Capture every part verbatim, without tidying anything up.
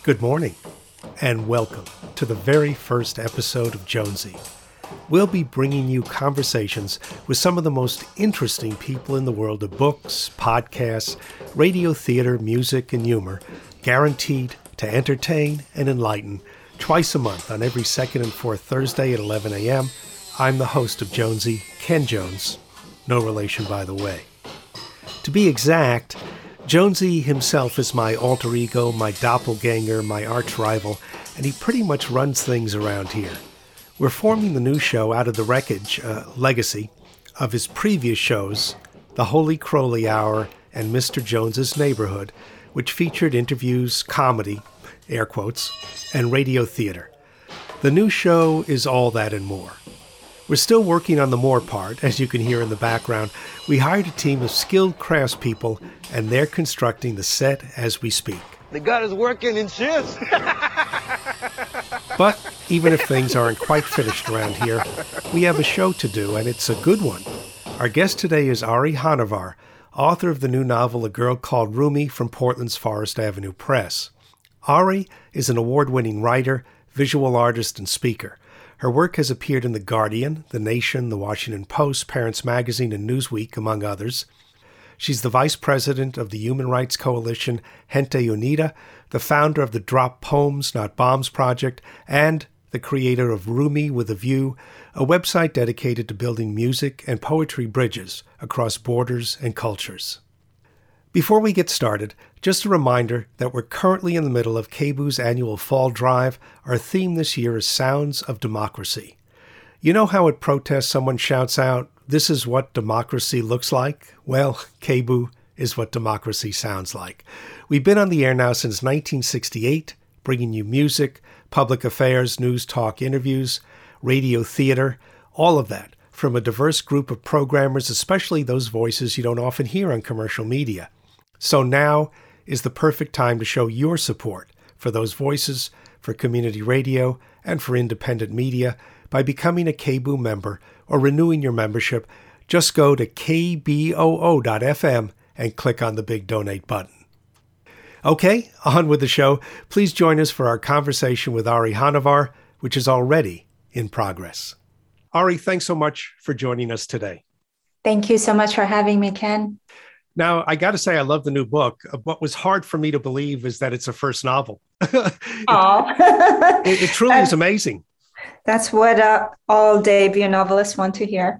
Good morning, and welcome to the very first episode of Jonesy. We'll be bringing you conversations with some of the most interesting people in the world of books, podcasts, radio, theater, music, and humor, guaranteed to entertain and enlighten twice a month on every second and fourth Thursday at eleven a.m. I'm the host of Jonesy, Ken Jones, no relation by the way. To be exact, Jonesy himself is my alter ego, my doppelganger, my arch rival, and he pretty much runs things around here. We're forming the new show out of the wreckage, uh, legacy, of his previous shows, The Holy Crowley Hour and Mister Jones's Neighborhood, which featured interviews, comedy, air quotes, and radio theater. The new show is all that and more. We're still working on the more part, as you can hear in the background. We hired a team of skilled craftspeople, and they're constructing the set as we speak. They got us working in shifts. But even if things aren't quite finished around here, we have a show to do, and it's a good one. Our guest today is Ari Honavar, author of the new novel A Girl Called Rumi from Portland's Forest Avenue Press. Ari is an award-winning writer, visual artist, and speaker. Her work has appeared in The Guardian, The Nation, The Washington Post, Parents Magazine, and Newsweek, among others. She's the vice president of the human rights coalition Gente Unida, the founder of the Drop Poems, Not Bombs project, and the creator of Rumi with a View, a website dedicated to building music and poetry bridges across borders and cultures. Before we get started, just a reminder that we're currently in the middle of K B U's annual Fall Drive. Our theme this year is Sounds of Democracy. You know how at protests someone shouts out, "This is what democracy looks like"? Well, K B U is what democracy sounds like. We've been on the air now since nineteen sixty-eight, bringing you music, public affairs, news, talk, interviews, radio, theater, all of that from a diverse group of programmers, especially those voices you don't often hear on commercial media. So now is the perfect time to show your support for those voices, for community radio, and for independent media by becoming a K B U member or renewing your membership. Just go to k b o o dot f m and click on the big donate button. Okay, on with the show. Please join us for our conversation with Ari Honavar, which is already in progress. Ari, thanks so much for joining us today. Thank you so much for having me, Ken. Now, I got to say, I love the new book. What was hard for me to believe is that it's a first novel. it, it, it truly is amazing. That's what uh, all debut novelists want to hear.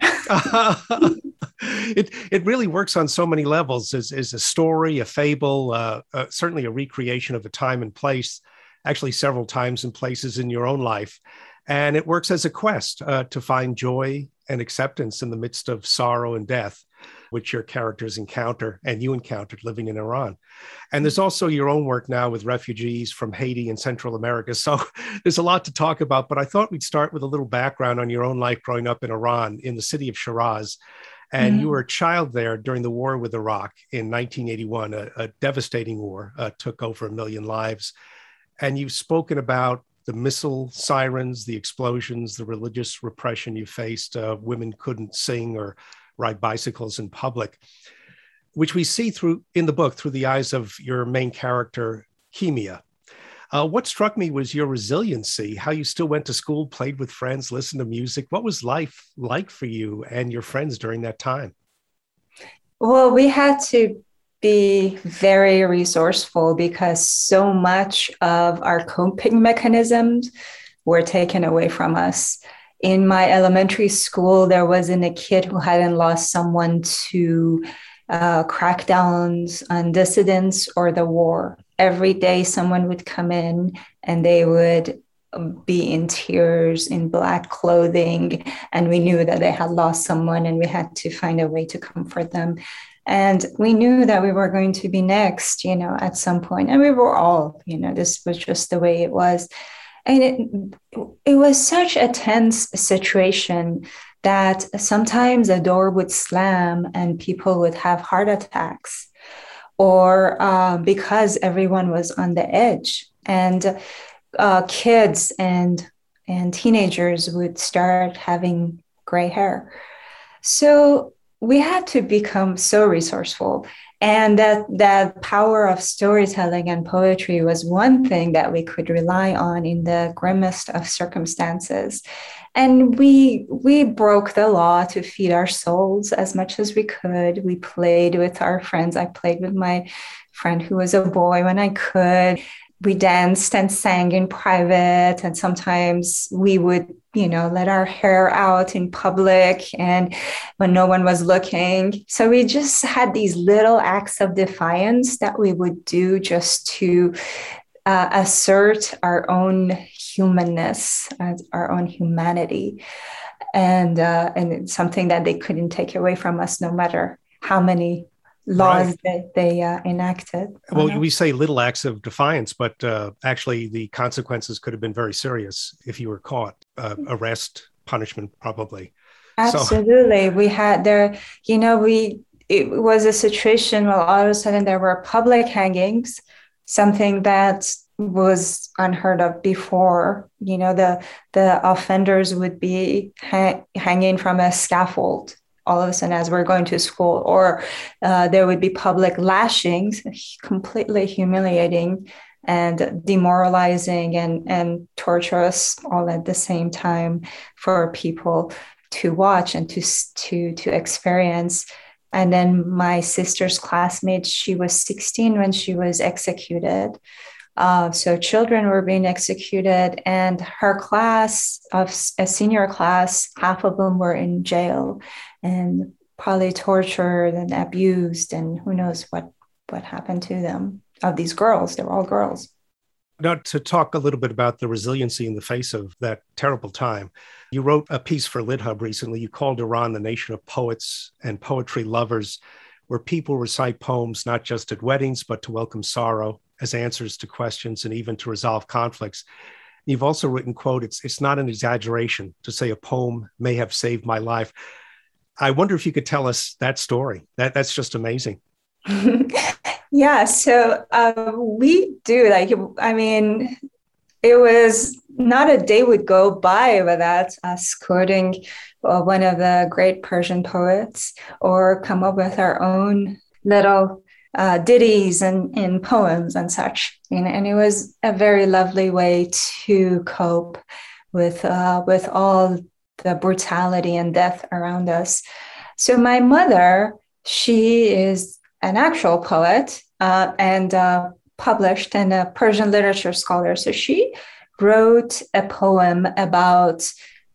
it it really works on so many levels as, as a story, a fable, uh, uh, certainly a recreation of a time and place, actually several times and places in your own life. And it works as a quest uh, to find joy and acceptance in the midst of sorrow and death, which your characters encounter and you encountered living in Iran. And there's also your own work now with refugees from Haiti and Central America. So there's a lot to talk about, but I thought we'd start with a little background on your own life growing up in Iran, in the city of Shiraz. And mm-hmm. you were a child there during the war with Iraq in nineteen eighty-one, a, a devastating war, uh, took over a million lives. And you've spoken about the missile sirens, the explosions, the religious repression you faced. Uh, women couldn't sing or ride bicycles in public, which we see through in the book through the eyes of your main character, Kimia. Uh, what struck me was your resiliency, how you still went to school, played with friends, listened to music. What was life like for you and your friends during that time? Well, we had to be very resourceful because so much of our coping mechanisms were taken away from us. In my elementary school, there wasn't a kid who hadn't lost someone to uh, crackdowns on dissidents or the war. Every day, someone would come in and they would be in tears, in black clothing, and we knew that they had lost someone and we had to find a way to comfort them. And we knew that we were going to be next, you know, at some point. And we were all, you know, this was just the way it was. And it, it was such a tense situation that sometimes a door would slam and people would have heart attacks, or uh, because everyone was on the edge. And uh, kids and, and teenagers would start having gray hair. So we had to become so resourceful. And that that power of storytelling and poetry was one thing that we could rely on in the grimmest of circumstances. And we we broke the law to feed our souls as much as we could. We played with our friends. I played with my friend who was a boy when I could. We danced and sang in private, and sometimes we would, you know, let our hair out in public and when no one was looking. So we just had these little acts of defiance that we would do just to uh, assert our own humanness, uh, our own humanity, and uh, and it's something that they couldn't take away from us, no matter how many laws right. that they uh, enacted. Well, we say little acts of defiance, but uh, actually the consequences could have been very serious if you were caught. Uh, arrest, punishment, probably. Absolutely. So. We had there, you know, we it was a situation where all of a sudden there were public hangings, something that was unheard of before. You know, the the offenders would be ha- hanging from a scaffold all of a sudden as we're going to school, or uh, there would be public lashings, completely humiliating and demoralizing and, and torturous all at the same time for people to watch and to, to, to experience. And then my sister's classmate, she was sixteen when she was executed. Uh, so children were being executed, and her class of a senior class, half of them were in jail and probably tortured and abused, and who knows what, what happened to them. Of these girls, they were all girls. Now, to talk a little bit about the resiliency in the face of that terrible time, you wrote a piece for LitHub recently. You called Iran the nation of poets and poetry lovers, where people recite poems not just at weddings, but to welcome sorrow, as answers to questions, and even to resolve conflicts. You've also written, quote, it's, it's not an exaggeration to say a poem may have saved my life. I wonder if you could tell us that story. That That's just amazing. Yeah, so uh, we do. Like, I mean, it was not a day would go by without us quoting uh, one of the great Persian poets or come up with our own little uh, ditties and, and poems and such. And, and it was a very lovely way to cope with uh, with all the brutality and death around us. So my mother, she is an actual poet uh, and uh, published and a Persian literature scholar. So she wrote a poem about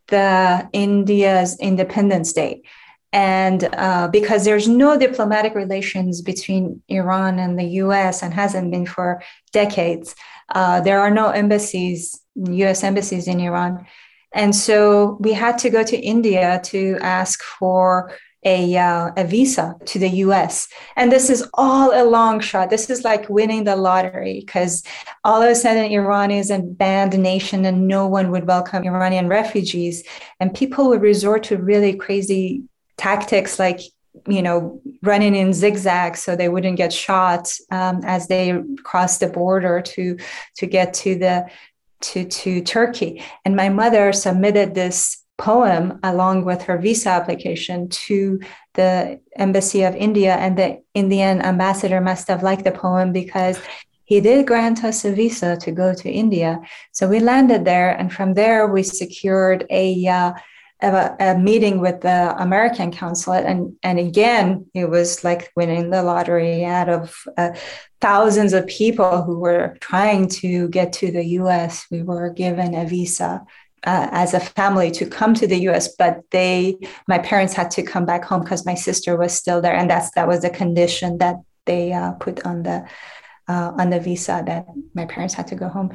the India's Independence Day. And uh, because there's no diplomatic relations between Iran and the U S and hasn't been for decades, uh, there are no embassies, U S embassies in Iran. And so we had to go to India to ask for a, uh, a visa to the U S. And this is all a long shot. This is like winning the lottery, because all of a sudden Iran is a banned nation and no one would welcome Iranian refugees. And people would resort to really crazy tactics like, you know, running in zigzags so they wouldn't get shot um, as they crossed the border to, to get to the to, to Turkey. And my mother submitted this poem along with her visa application to the Embassy of India. And the Indian ambassador must have liked the poem because he did grant us a visa to go to India. So we landed there. And from there, we secured a, uh, a, a meeting with the American consulate. And, and again, it was like winning the lottery. Out of uh, thousands of people who were trying to get to the U S, we were given a visa Uh, as a family to come to the U S, but they, my parents had to come back home because my sister was still there, and that's that was the condition that they uh, put on the uh, on the visa, that my parents had to go home.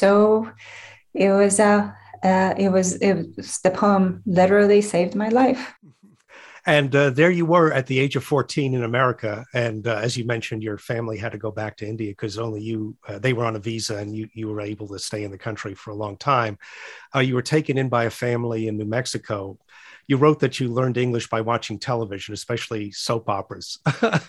So it was uh, uh, it was it was the poem literally saved my life. And uh, there you were at the age of fourteen in America. And uh, as you mentioned, your family had to go back to India because only you, uh, they were on a visa and you, you were able to stay in the country for a long time. Uh, you were taken in by a family in New Mexico. You wrote that you learned English by watching television, especially soap operas.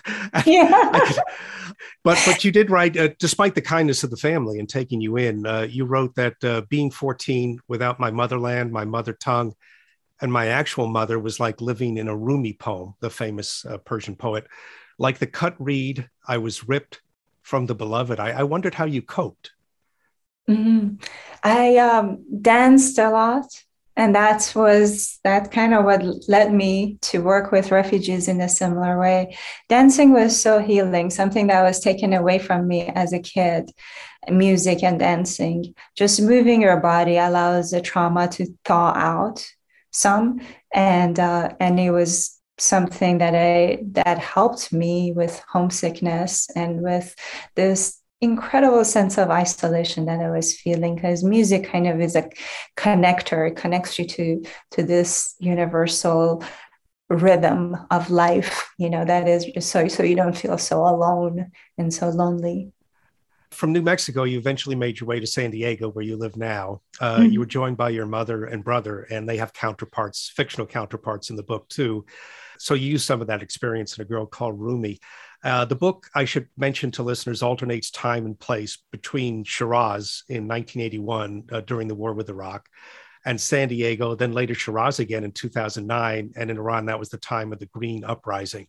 Yeah. but, but you did write, uh, despite the kindness of the family in taking you in, uh, you wrote that uh, being fourteen without my motherland, my mother tongue, and my actual mother was like living in a Rumi poem, the famous uh, Persian poet. Like the cut reed, I was ripped from the beloved. I, I wondered how you coped. Mm-hmm. I um, danced a lot, and that was that kind of what led me to work with refugees in a similar way. Dancing was so healing, something that was taken away from me as a kid. Music and dancing, just moving your body allows the trauma to thaw out some, and uh, and it was something that I that helped me with homesickness and with this incredible sense of isolation that I was feeling, because music kind of is a connector. It connects you to to this universal rhythm of life, you know, that is just so so you don't feel so alone and so lonely. From New Mexico, you eventually made your way to San Diego, where you live now. Uh, Mm-hmm. you were joined by your mother and brother, and they have counterparts, fictional counterparts in the book too. So you use some of that experience in A Girl Called Rumi. Uh, the book, I should mention to listeners, alternates time and place between Shiraz in nineteen eighty-one uh, during the war with Iraq, and San Diego, then later Shiraz again in two thousand nine. And in Iran, that was the time of the Green Uprising.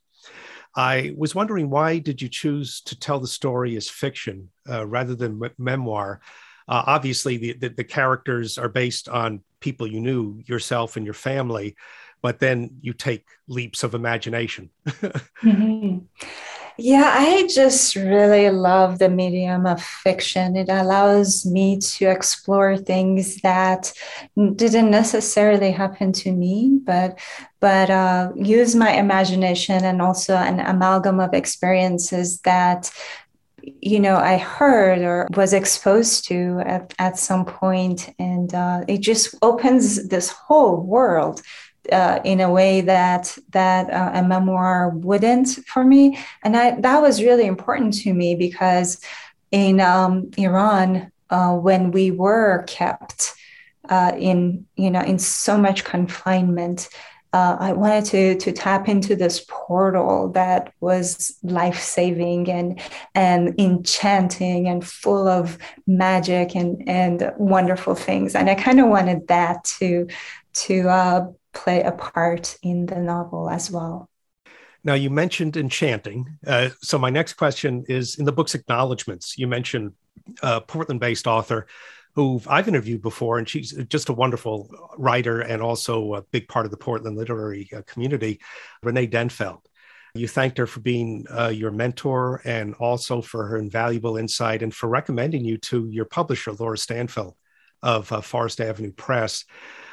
I was wondering, why did you choose to tell the story as fiction uh, rather than me- memoir? Uh, obviously, the, the, the characters are based on people you knew, yourself and your family, but then you take leaps of imagination. Mm-hmm. Yeah, I just really love the medium of fiction. It allows me to explore things that didn't necessarily happen to me, but but uh, use my imagination and also an amalgam of experiences that, you know, I heard or was exposed to at, at some point. And uh, it just opens this whole world uh, in a way that that uh, a memoir wouldn't for me. And I, that was really important to me, because in um, Iran, uh, when we were kept uh, in, you know, in so much confinement, uh, I wanted to to tap into this portal that was life-saving and and enchanting and full of magic and and wonderful things. And I kind of wanted that to to uh, play a part in the novel as well. Now, you mentioned enchanting. Uh, so my next question is, in the book's acknowledgments, you mentioned a Portland-based author who I've interviewed before, and she's just a wonderful writer and also a big part of the Portland literary uh, community, Renee Denfeld. You thanked her for being uh, your mentor and also for her invaluable insight and for recommending you to your publisher, Laura Stanfill of uh, Forest Avenue Press.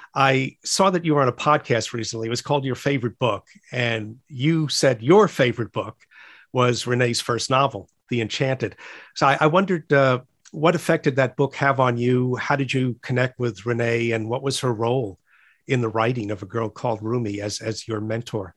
I saw that you were on a podcast recently. It was called Your Favorite Book, and you said your favorite book was Renee's first novel, The Enchanted. So I, I wondered, uh, what effect did that book have on you? How did you connect with Renee, and what was her role in the writing of A Girl Called Rumi as, as your mentor?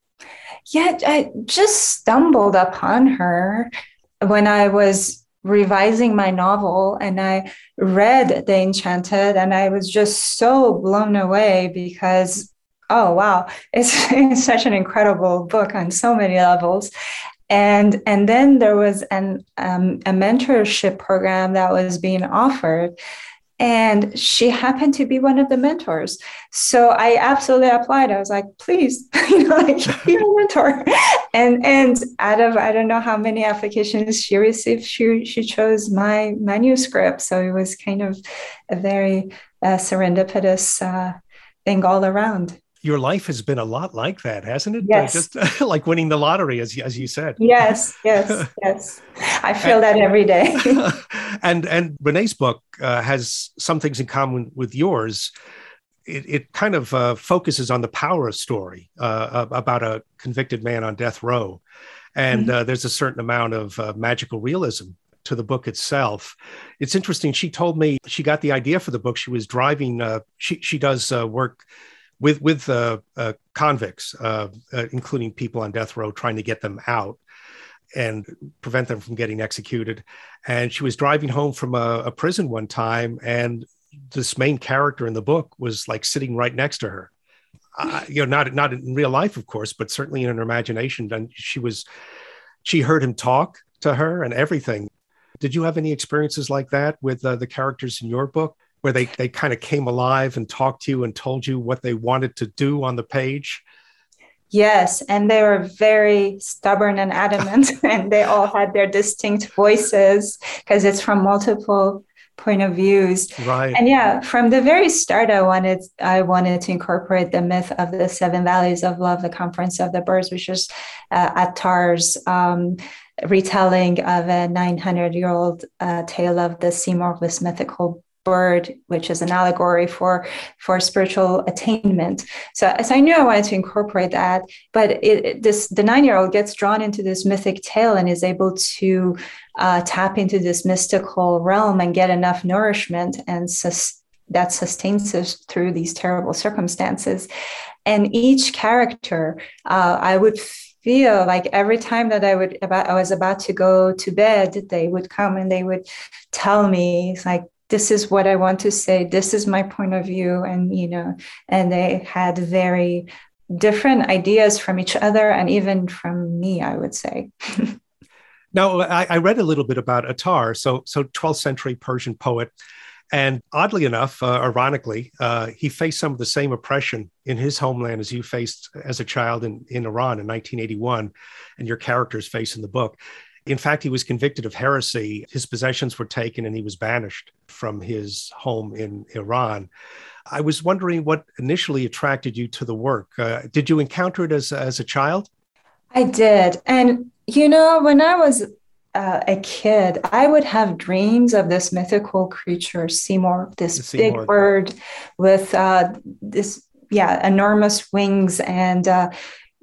Yeah, I just stumbled upon her when I was revising my novel, and I read The Enchanted, and I was just so blown away because, oh, wow, it's, it's such an incredible book on so many levels. And, and then there was an um, a mentorship program that was being offered, and she happened to be one of the mentors. So I absolutely applied. I was like, please, you know, like, be a mentor. And and out of, I don't know how many applications she received, she she chose my manuscript. So it was kind of a very uh, serendipitous uh, thing all around. Your life has been a lot like that, hasn't it? Yes. Uh, just like winning the lottery, as, as you said. Yes, yes, yes. I feel and, that every day. and and Renee's book uh, has some things in common with yours. It, it kind of uh, focuses on the power story uh, about a convicted man on death row. And mm-hmm. uh, there's a certain amount of uh, magical realism to the book itself. It's interesting. She told me she got the idea for the book. She was driving. Uh, she, she does uh, work with with uh, uh, convicts, uh, uh, including people on death row, trying to get them out and prevent them from getting executed. And she was driving home from a, a prison one time, and this main character in the book was like sitting right next to her. Uh, you know, not not in real life, of course, but certainly in her imagination. And she was, she heard him talk to her and everything. Did you have any experiences like that with uh, the characters in your book, where they, they kind of came alive and talked to you and told you what they wanted to do on the page? Yes, and they were very stubborn and adamant, and they all had their distinct voices because it's from multiple point of views. Right. And yeah, from the very start, I wanted I wanted to incorporate the myth of the Seven Valleys of Love, the Conference of the Birds, which is uh, Attar's um, retelling of a nine hundred year old uh, tale of the Seymour, this mythical bird, which is an allegory for for spiritual attainment. So as I knew I wanted to incorporate that, but it, it, this the nine-year-old gets drawn into this mythic tale and is able to uh, tap into this mystical realm and get enough nourishment and sus- that sustains us through these terrible circumstances. And each character, uh, I would feel like every time that I would about I was about to go to bed, they would come and they would tell me, it's like, this is what I want to say. This is my point of view. And, you know, and they had very different ideas from each other and even from me, I would say. Now, I, I read a little bit about Attar, so so twelfth century Persian poet. And oddly enough, uh, ironically, uh, he faced some of the same oppression in his homeland as you faced as a child in, in Iran in nineteen eighty-one, and your characters face in the book. In fact, he was convicted of heresy. His possessions were taken and he was banished from his home in Iran. I was wondering what initially attracted you to the work. Uh, did you encounter it as, as a child? I did. And, you know, when I was uh, a kid, I would have dreams of this mythical creature, Seymour, this Seymour. big bird with uh, this, yeah, enormous wings and uh,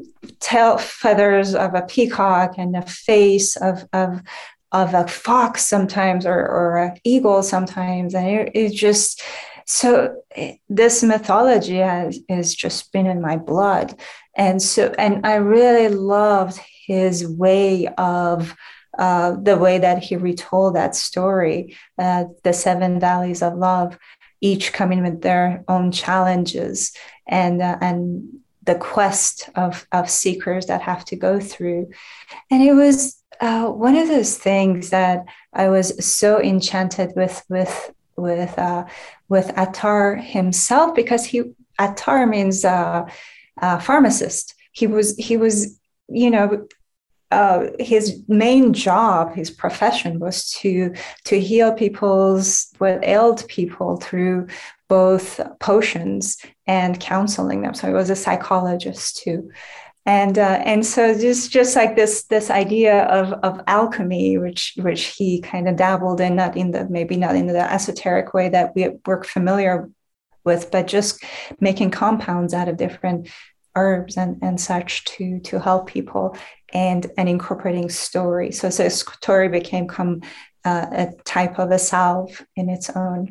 tail feathers of a peacock and a face of of of a fox sometimes, or or an eagle sometimes, and it, it just so it, this mythology has has just been in my blood, and so and I really loved his way of uh, the way that he retold that story, uh, the Seven Valleys of Love, each coming with their own challenges and uh, and the quest of, of seekers that have to go through. And it was uh, one of those things that I was so enchanted with, with, with, uh, with Attar himself, because he, Attar means uh, uh, pharmacist. He was, he was, you know, uh, his main job, his profession was to, to heal people's, what ailed people through both potions and counseling them. So he was a psychologist too. And uh, and so just just like this this idea of, of alchemy, which which he kind of dabbled in, not in the maybe not in the esoteric way that we we're familiar with, but just making compounds out of different herbs and, and such to to help people, and and incorporating story. So so story became come uh, a type of a salve in its own.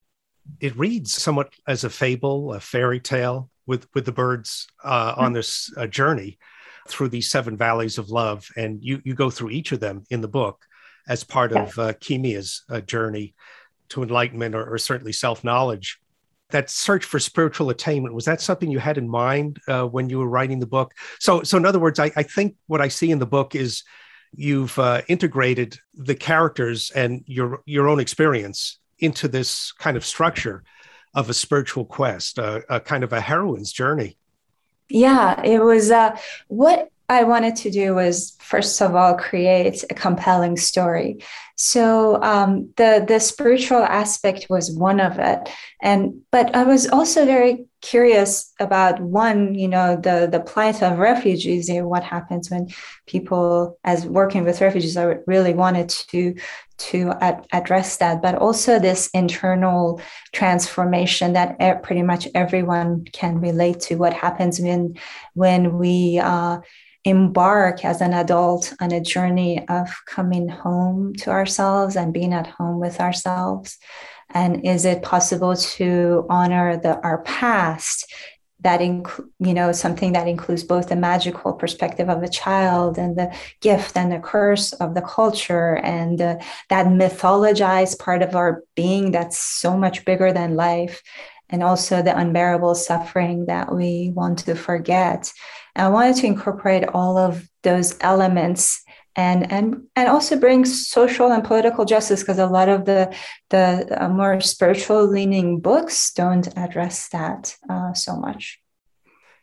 It reads somewhat as a fable, a fairy tale, with, with the birds uh, on this uh, journey through these seven valleys of love. And you, you go through each of them in the book as part yeah. of uh, Kimia's uh, journey to enlightenment, or, or certainly self-knowledge. That search for spiritual attainment, was that something you had in mind uh, when you were writing the book? So, so in other words, I, I think what I see in the book is you've uh, integrated the characters and your your own experience into this kind of structure of a spiritual quest, uh, a kind of a heroine's journey. Yeah, it was uh, what I wanted to do was, first of all, create a compelling story. So um, the the spiritual aspect was one of it, and but I was also very curious about, one, you know, the the plight of refugees. You know, what happens when people, as working with refugees, I really wanted to to ad- address that, but also this internal transformation that e- pretty much everyone can relate to. What happens when when we uh, embark as an adult on a journey of coming home to ourselves and being at home with ourselves? And is it possible to honor the our past, that inc- you know, something that includes both the magical perspective of a child and the gift and the curse of the culture, and uh, that mythologized part of our being that's so much bigger than life, and also the unbearable suffering that we want to forget. And I wanted to incorporate all of those elements, and and and also bring social and political justice, because a lot of the the uh, more spiritual leaning books don't address that uh, so much.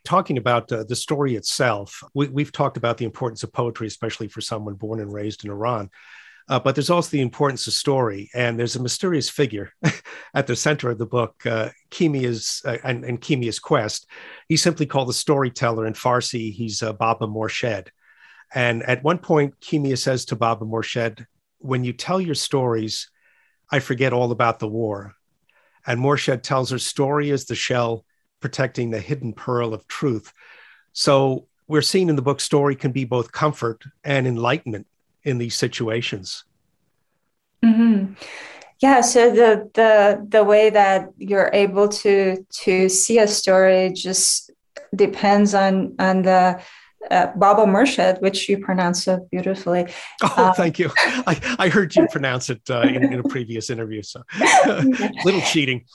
Talking about uh, the story itself, we, we've talked about the importance of poetry, especially for someone born and raised in Iran. Uh, but there's also the importance of story. And there's a mysterious figure at the center of the book, uh, Kimia's uh, and, and Kimia's quest. He's simply called the storyteller. In Farsi, he's uh, Baba Morshed. And at one point, Kimia says to Baba Morshed, "When you tell your stories, I forget all about the war." And Morshed tells her, "Story is the shell protecting the hidden pearl of truth." So we're seeing in the book, story can be both comfort and enlightenment in these situations. Mm-hmm. Yeah. So the the the way that you're able to to see a story just depends on on the uh, Baba Morshed, which you pronounce so beautifully. Oh, um, thank you. I, I heard you pronounce it uh, in, in a previous interview, so little cheating.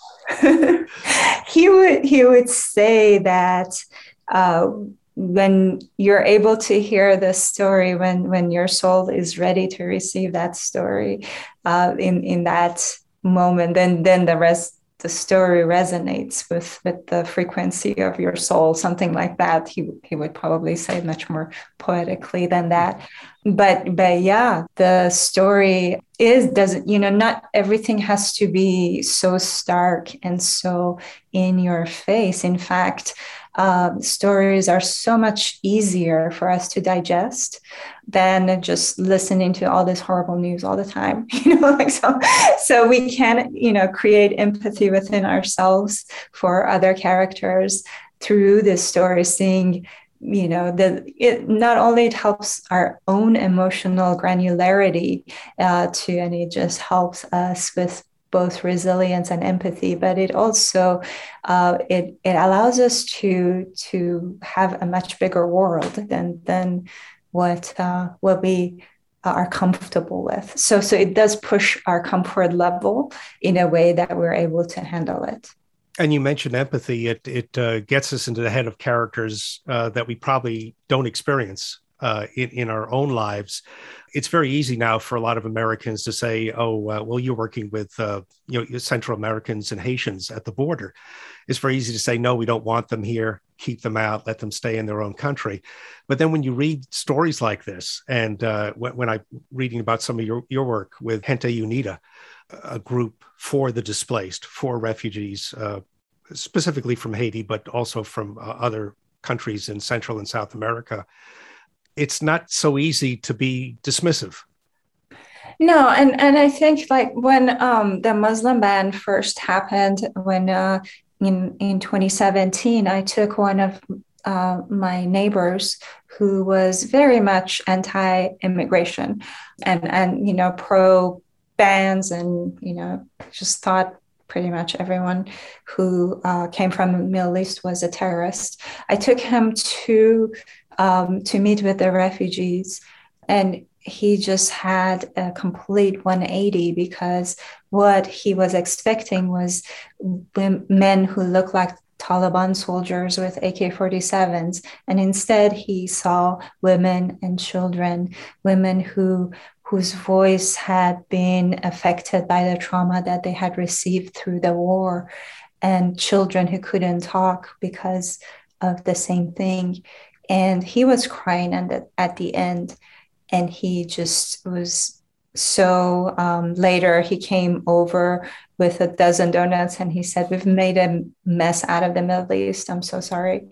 he would he would say that uh, when you're able to hear the story, when when your soul is ready to receive that story, uh, in in that moment, then then the rest the story resonates with with the frequency of your soul, something like that. He he would probably say much more poetically than that. But but yeah, the story is doesn't, you know, not everything has to be so stark and so in your face. In fact, um, stories are so much easier for us to digest than just listening to all this horrible news all the time. You know, like so, so we can, you know, create empathy within ourselves for other characters through this story, seeing, you know, that it not only it helps our own emotional granularity uh, to, and it just helps us with both resilience and empathy, but it also uh, it it allows us to to have a much bigger world than than what uh, what we are comfortable with. So so it does push our comfort level in a way that we're able to handle it. And you mentioned empathy. It it uh, gets us into the head of characters uh, that we probably don't experience uh, in, in our own lives. It's very easy now for a lot of Americans to say, oh, uh, well, you're working with uh, you know, Central Americans and Haitians at the border. It's very easy to say, no, we don't want them here. Keep them out. Let them stay in their own country. But then when you read stories like this, and uh, when, when I'm reading about some of your, your work with Gente Unida, a group for the displaced, for refugees, uh, specifically from Haiti, but also from uh, other countries in Central and South America, it's not so easy to be dismissive. No, and, and I think like when um, the Muslim ban first happened, when uh, in, in twenty seventeen, I took one of uh, my neighbors who was very much anti-immigration and, and, you know, pro bans, and, you know, just thought pretty much everyone who uh, came from the Middle East was a terrorist. I took him to um, to meet with the refugees, and he just had a complete one eighty, because what he was expecting was men who looked like Taliban soldiers with A K forty-sevens. And instead he saw women and children, women who whose voice had been affected by the trauma that they had received through the war, and children who couldn't talk because of the same thing. And he was crying at the, at the end, and he just was so, um, later he came over with a dozen donuts, and he said, "We've made a mess out of the Middle East. I'm so sorry."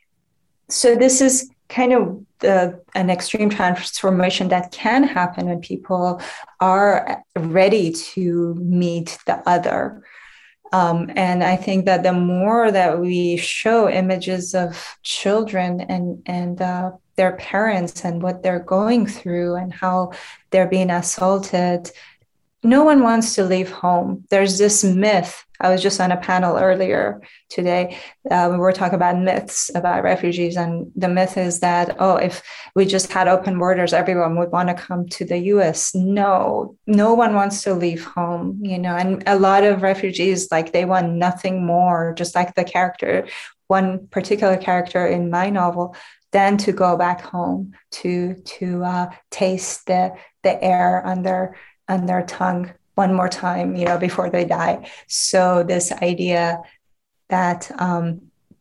So this is kind of the, an extreme transformation that can happen when people are ready to meet the other. Um, and I think that the more that we show images of children and, and uh, their parents and what they're going through and how they're being assaulted, no one wants to leave home. There's this myth. I was just on a panel earlier today. Uh, we were talking about myths about refugees. And the myth is that, oh, if we just had open borders, everyone would want to come to the U S. No, no one wants to leave home, you know, and a lot of refugees, like, they want nothing more, just like the character, one particular character in my novel, than to go back home, to, to uh, taste the, the air on their, on their tongue one more time, you know, before they die. So this idea that um,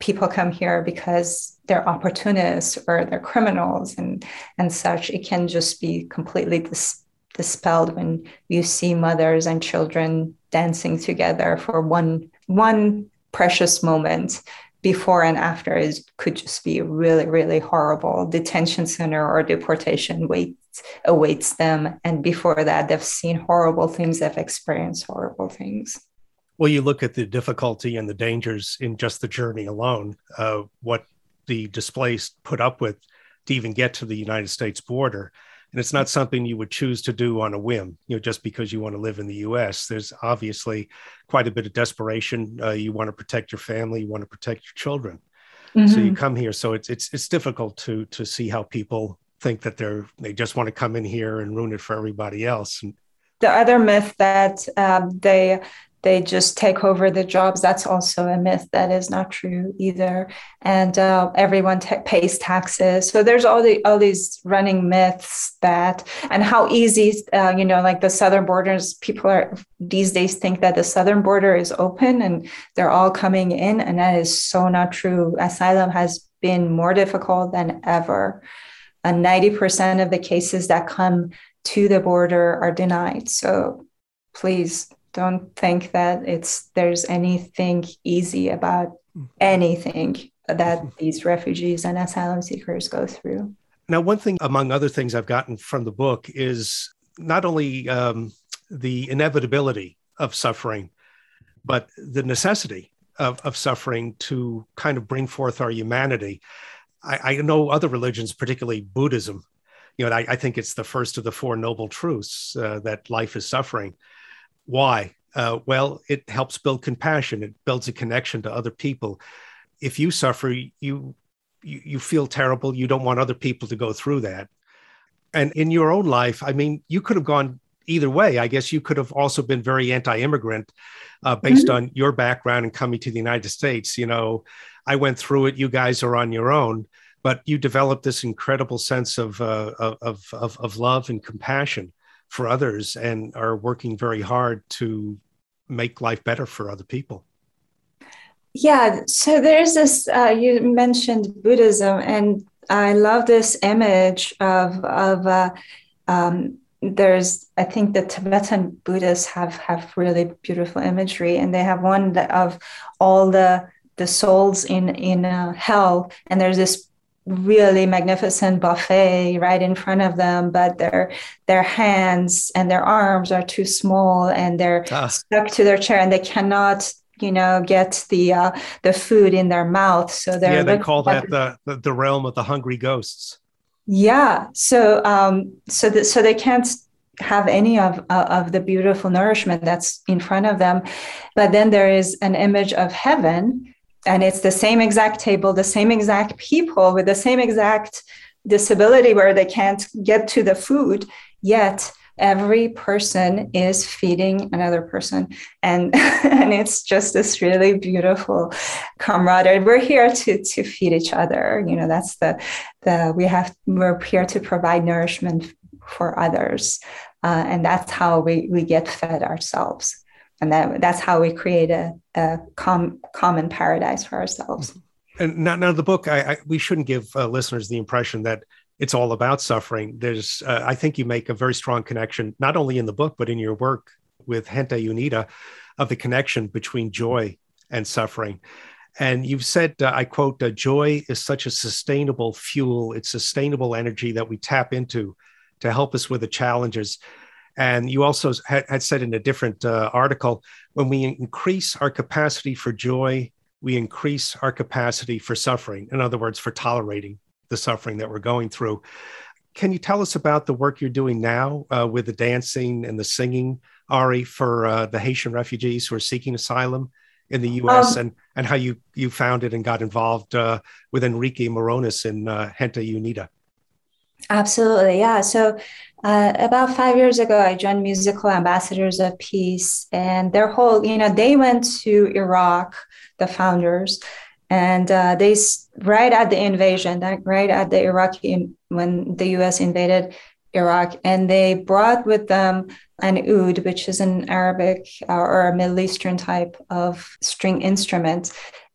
people come here because they're opportunists or they're criminals and, and such. It can just be completely dis- dispelled when you see mothers and children dancing together for one, one precious moment. Before and after is could just be really, really horrible. Detention center or deportation waits awaits them. And before that, they've seen horrible things, they've experienced horrible things. Well, you look at the difficulty and the dangers in just the journey alone, uh, what the displaced put up with to even get to the United States border. And it's not something you would choose to do on a whim, you know, just because you want to live in the U S. There's obviously quite a bit of desperation. Uh, you want to protect your family, you want to protect your children. Mm-hmm. So you come here. So it's it's it's difficult to to see how people think that they're they just want to come in here and ruin it for everybody else. And the other myth that um, they they just take over the jobs, that's also a myth that is not true either. And uh, everyone t- pays taxes. So there's all the all these running myths that, and how easy, uh, you know, like the southern borders, people are these days think that the southern border is open and they're all coming in. And that is so not true. Asylum has been more difficult than ever. And ninety percent of the cases that come to the border are denied. So please, don't think that it's there's anything easy about anything that these refugees and asylum seekers go through. Now, one thing, among other things I've gotten from the book is not only um, the inevitability of suffering, but the necessity of, of suffering to kind of bring forth our humanity. I, I know other religions, particularly Buddhism, you know, I, I think it's the first of the Four Noble Truths, uh, that life is suffering. Why? Uh, well, it helps build compassion. It builds a connection to other people. If you suffer, you, you you feel terrible. You don't want other people to go through that. And in your own life, I mean, you could have gone either way. I guess you could have also been very anti-immigrant uh, based mm-hmm. on your background and coming to the United States. You know, I went through it. You guys are on your own, but you developed this incredible sense of uh, of, of of love and compassion for others and are working very hard to make life better for other people. Yeah, so there's this, uh, you mentioned Buddhism, and I love this image of, of uh, um, there's, I think the Tibetan Buddhists have, have really beautiful imagery, and they have one that of all the, the souls in, in uh, hell, and there's this really magnificent buffet right in front of them, but their their hands and their arms are too small and they're ah. stuck to their chair and they cannot, you know, get the uh, the food in their mouth. So they're yeah, they call that the, the the realm of the hungry ghosts. Yeah, so um, so that so they can't have any of uh, of the beautiful nourishment that's in front of them. But then there is an image of heaven. And it's the same exact table, the same exact people with the same exact disability where they can't get to the food, yet every person is feeding another person. And, and it's just this really beautiful camaraderie. We're here to, to feed each other. You know, that's the, the we have, we're here to provide nourishment for others. Uh, and that's how we, we get fed ourselves. And that, that's how we create a, a com, common paradise for ourselves. And now, now the book, I, I, we shouldn't give uh, listeners the impression that it's all about suffering. There's, uh, I think you make a very strong connection, not only in the book, but in your work with Gente Unida, of the connection between joy and suffering. And you've said, uh, I quote, uh, joy is such a sustainable fuel. It's sustainable energy that we tap into to help us with the challenges. And you also had, had said in a different uh, article, when we increase our capacity for joy, we increase our capacity for suffering. In other words, for tolerating the suffering that we're going through. Can you tell us about the work you're doing now uh, with the dancing and the singing, Ari, for uh, the Haitian refugees who are seeking asylum in the U S, um, and, and how you, you founded and got involved uh, with Enrique Moronis in uh, Gente Unida? Absolutely, yeah. So uh, about five years ago, I joined Musical Ambassadors of Peace, and their whole, you know, they went to Iraq, the founders, and uh, they, right at the invasion, that right at the Iraqi, when the U S invaded Iraq, and they brought with them an oud, which is an Arabic or a Middle Eastern type of string instrument.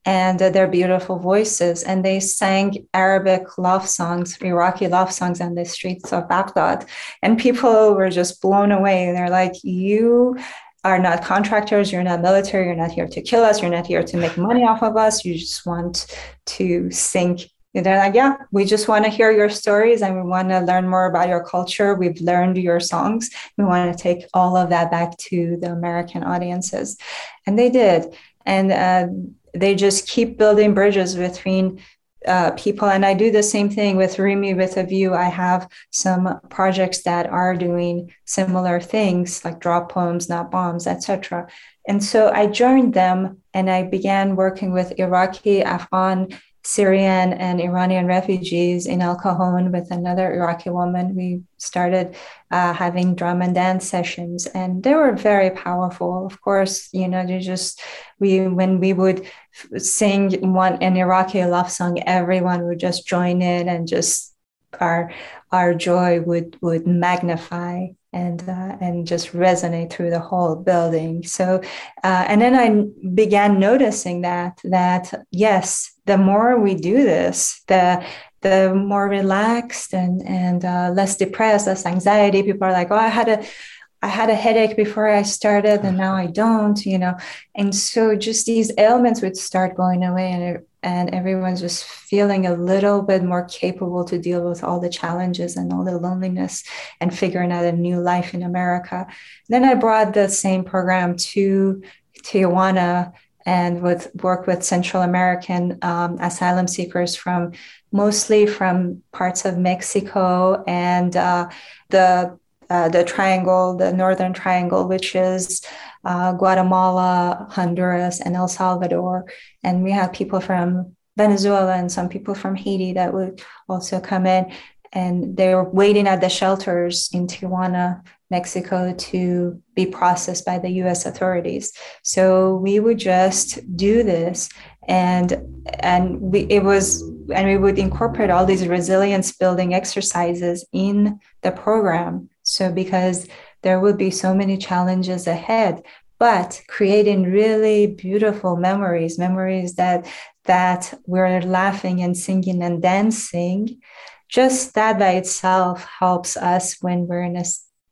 and uh, their beautiful voices. And they sang Arabic love songs, Iraqi love songs on the streets of Baghdad. And people were just blown away. And they're like, you are not contractors, you're not military, you're not here to kill us, you're not here to make money off of us, you just want to sing. And they're like, yeah, we just want to hear your stories and we want to learn more about your culture. We've learned your songs. We want to take all of that back to the American audiences. And they did. And uh, they just keep building bridges between uh, people. And I do the same thing with Rumi with a View. I have some projects that are doing similar things like Drop Poems, Not Bombs, et cetera. And so I joined them and I began working with Iraqi, Afghan, Syrian and Iranian refugees in El Cajon with another Iraqi woman. We started uh, having drum and dance sessions, and they were very powerful. Of course, you know, they just we when we would sing one an Iraqi love song, everyone would just join in, and just our our joy would would magnify and uh, and just resonate through the whole building. So, uh, and then I began noticing that that yes, the more we do this, the the more relaxed and and uh, less depressed, less anxiety. People are like, oh, I had a I had a headache before I started, and now I don't, you know. And so, just these ailments would start going away, and it, and everyone's just feeling a little bit more capable to deal with all the challenges and all the loneliness and figuring out a new life in America. Then I brought the same program to Tijuana and would work with Central American um, asylum seekers from mostly from parts of Mexico and uh, the uh, the triangle, the Northern Triangle, which is uh, Guatemala, Honduras, and El Salvador. And we had people from Venezuela and some people from Haiti that would also come in. And they were waiting at the shelters in Tijuana, Mexico, to be processed by the U S authorities. So we would just do this, and and we it was and we would incorporate all these resilience building exercises in the program. So because there would be so many challenges ahead, but creating really beautiful memories, memories that that we're laughing and singing and dancing. Just that by itself helps us when we're in a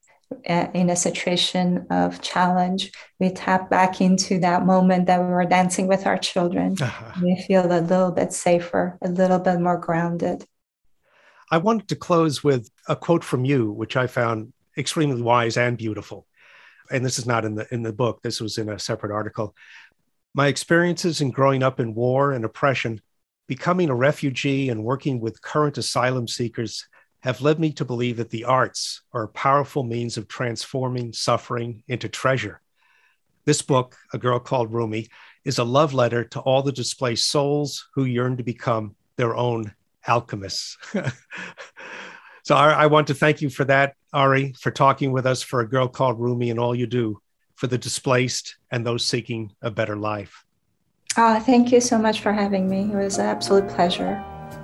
in a situation of challenge. We tap back into that moment that we were dancing with our children. Uh-huh. We feel a little bit safer, a little bit more grounded. I wanted to close with a quote from you, which I found extremely wise and beautiful. And this is not in the in the book. This was in a separate article. My experiences in growing up in war and oppression, becoming a refugee, and working with current asylum seekers have led me to believe that the arts are a powerful means of transforming suffering into treasure. This book, A Girl Called Rumi, is a love letter to all the displaced souls who yearn to become their own alchemists. So I, I want to thank you for that, Ari, for talking with us for A Girl Called Rumi and all you do for the displaced and those seeking a better life. Oh, thank you so much for having me. It was an absolute pleasure.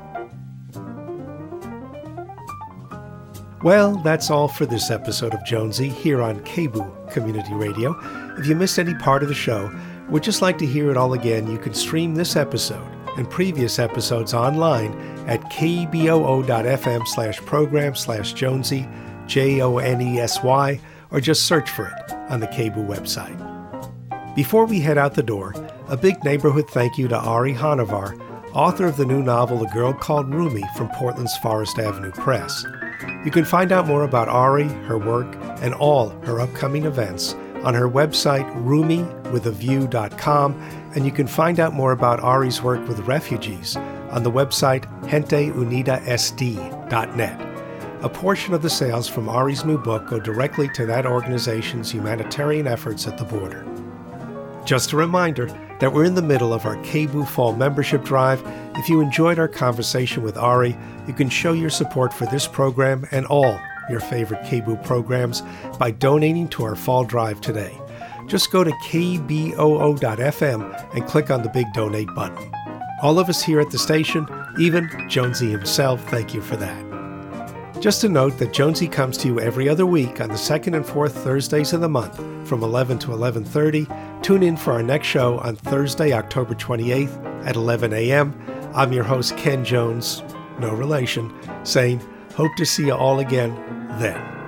Well, that's all for this episode of Jonesy here on K B O O Community Radio. If you missed any part of the show, would just like to hear it all again, you can stream this episode and previous episodes online at kboo.fm slash program slash Jonesy, J O N E S Y, or just search for it on the K B O O website. Before we head out the door, a big neighborhood thank you to Ari Hanavar, author of the new novel A Girl Called Rumi from Portland's Forest Avenue Press. You can find out more about Ari, her work, and all her upcoming events on her website, rumi with a view dot com, and you can find out more about Ari's work with refugees on the website gente unida s d dot net. A portion of the sales from Ari's new book go directly to that organization's humanitarian efforts at the border. Just a reminder that we're in the middle of our K B O O Fall Membership Drive. If you enjoyed our conversation with Ari, you can show your support for this program and all your favorite K B O O programs by donating to our Fall Drive today. Just go to k b o o dot f m and click on the big donate button. All of us here at the station, even Jonesy himself, thank you for that. Just a note that Jonesy comes to you every other week on the second and fourth Thursdays of the month from eleven to eleven thirty, Tune in for our next show on Thursday, October twenty-eighth at eleven a.m. I'm your host, Ken Jones, no relation, saying hope to see you all again then.